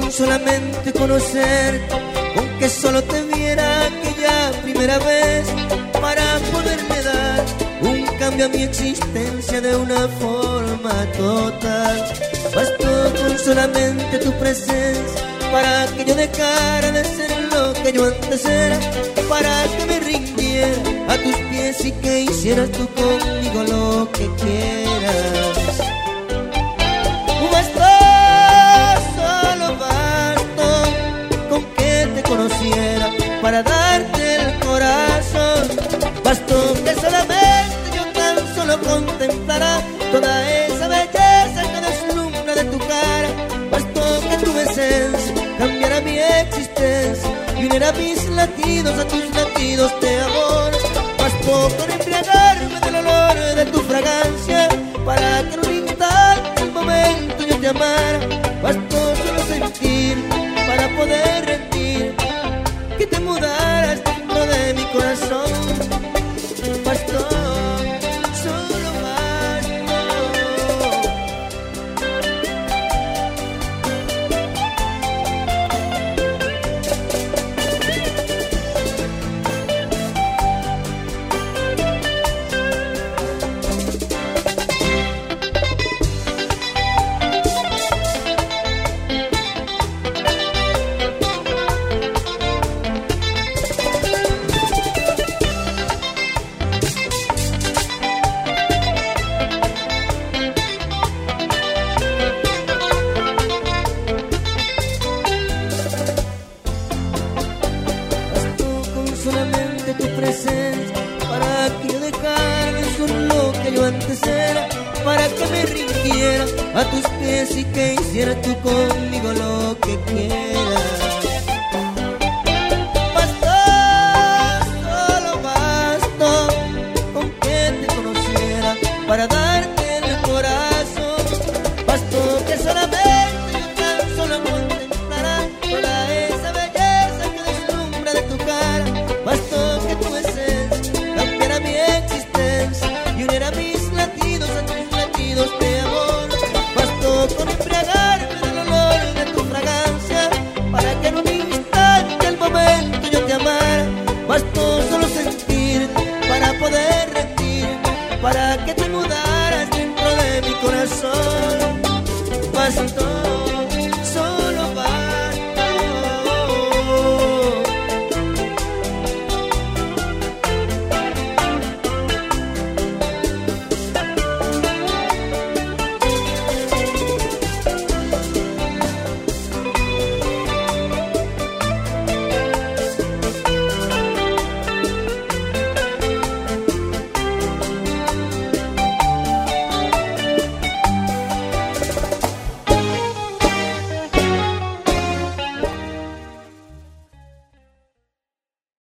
con solamente conocerte, con que solo te viera aquella primera vez, para poderme dar un cambio a mi existencia de una forma total. Bastó con solamente tu presencia para que yo dejara de ser lo que yo antes era, para que me rindiera a tus pies y que hicieras tú conmigo lo que quieras. Bastó, solo bastó con que te conociera para darte el corazón. Bastó que solamente yo tan solo contemplara toda esa belleza que deslumbra de tu cara. Bastó que tu esencia cambiara mi existencia y uniera mis latidos a tus latidos de amor. Bastó con embriagarme del olor de tu fragancia para que en un instante, el momento yo te amara. Bastó solo sentir para poder rendir que te mudaras dentro de mi corazón. Bastó, solo bastó. Solamente tu presencia para que yo dejara de ser lo que yo antes era, para que me rindiera a tus pies y que hicieras tú conmigo lo que quieras.